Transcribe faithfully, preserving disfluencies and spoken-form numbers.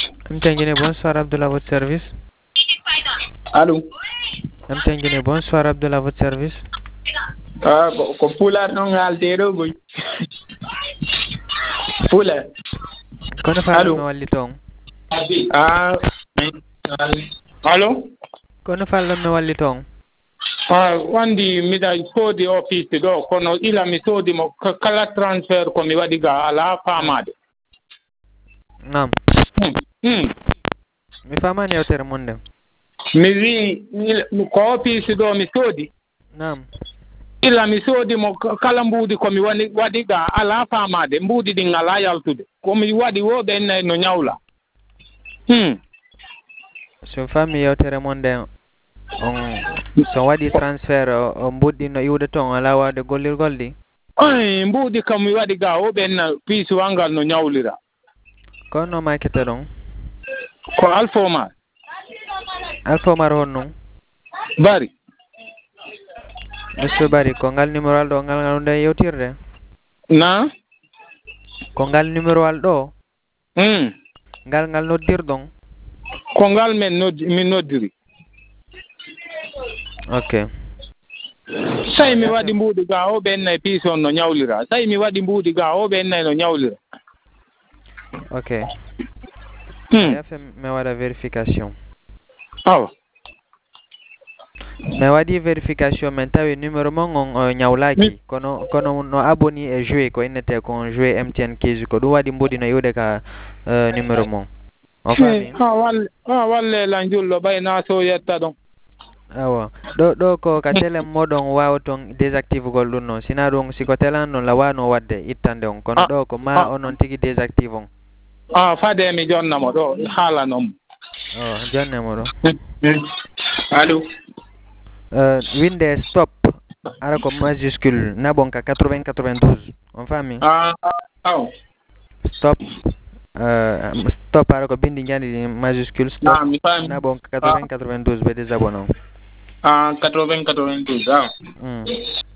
Mtengine, bonsoir Abdullah, à votre service. Allô. Mtengine, bonsoir Abdullah, à votre service. Ah, ko pula non altero boy. Pula. Kono fallo no walli ton. Ah. Allô. Kono fallo no walli ton. Ah, wandi mi da sodi office do kono ila mi sodi mo kala transfer ko mi wadi ga ala famade. Nam. Hmm. Hmm. Mi famani yewtere mon den. Mi wi ko office do mi sodi. Nam. Ila mi sodi mo kala mbudi ko mi wani wadi ga ala famade mbudi din ala yaltude ko mi wadi wo ben no nyawla. Hmm. So fami yewtere mon den on so wadi transfer o mbuddi no iwde ton ala wade gollirgol di. Ay mbudi kam mi wadi ga o ben piece wangal no nyawlira. Kono makete don. Ko alfoma. Alfoma ron non. Bari. Monsieur Bari ko ngal numéro aldo ngal ngal nde yewtirde. Na? Ko ngal numéro aldo. Hmm. Ngal ngal noddir don. Ko ngal men nod mi noddiri. Okay. Sai mi wadi mbudi ga o ben nay piece on no nyawlira. Sai mi wadi mbudi ga o ben nay no nyawlira. Okay. Hmm. Ya fe me wada vérification. Aw. Me wadi vérification men tawi numéro mon on nyawlaki kono kono no aboni e jouer ko inete ko jouer M T N Keys ko dum wadi mbudi no yude ka uh, numéro mon. On fami? Ah wal ah walle la njullo bayna so yetta don. Awa do do ko ka tele modon wawoton désactive gol dun non sina don siko telan non la wano wadde ittande on kono do ko ma onon tigi désactive on. Ah fade mi jonna mo do hala nom. Oh jonne mo do. Allô. Euh Windows stop ara ko majuscule na bon ka quatre-vingts quatre-vingt-douze. On fami? Ah aw. Stop euh stop ara ko bindi nyandi majuscule stop Ah mi fami. na bon ka quatre-vingts quatre-vingt-douze be désabonné. Ah quatre-vingts quatre-vingt-douze ah. Hmm.